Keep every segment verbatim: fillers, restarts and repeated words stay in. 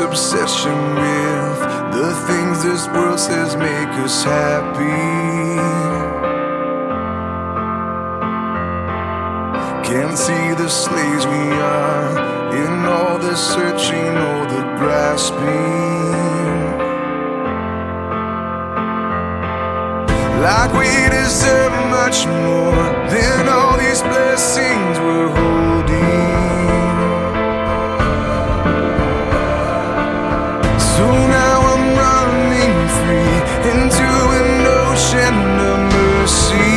obsession with the things this world says make us happy. Can't see the slaves we are in all the searching or the grasping, like we deserve much more than all these blessings we're holding. So now I'm running free into an ocean of mercy,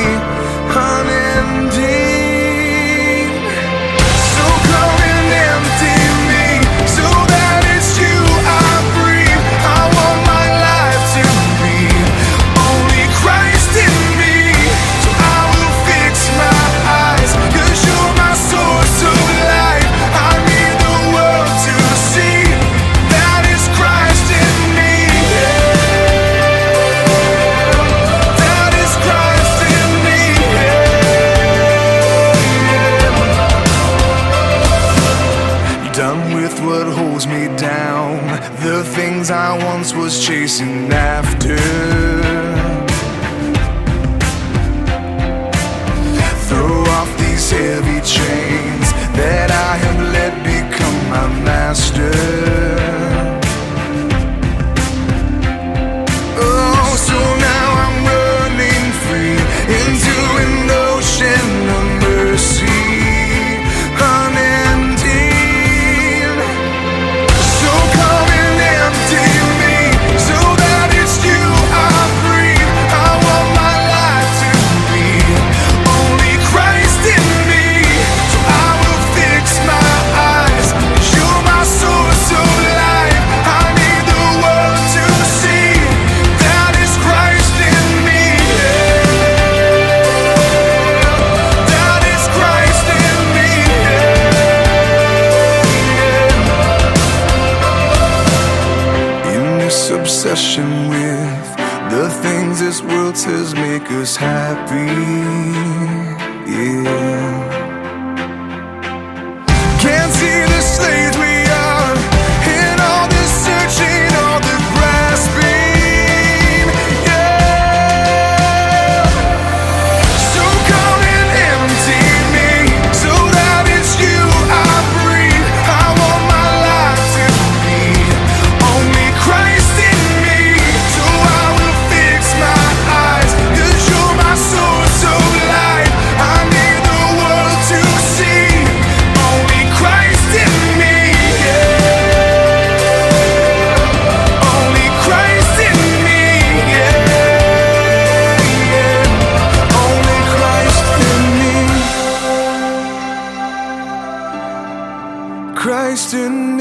unending. So come and empty me, so that it's you I breathe. I want my life to be only Christ in me. So I will fix my eyes, 'cause you're my source of life. I need the world to see that it's Christ in me. That is Christ in me. Done with what holds me down, the things I once was chasing after. Throw off these heavy chains that I have let become my master. Oh, so now I'm running free into an ocean of mercy, unending. So come and empty me, so that it's you I breathe. I want my life to be only Christ in me. So I will fix my eyes, 'cause you're my source of life. I need the world to see that it's Christ in me. That is Christ in me. In this obsession with the things this world says make us happy, yeah. Can't see the slaves we are in all this searching, all the grasping, yeah. So come and empty me, so that it's you I breathe. I want my life to be only Christ in me. So I will fix my eyes, 'cause you're my source of life. I need the world to see only Christ in me, yeah. Only Christ in me, yeah, yeah. Only Christ in me. Christ in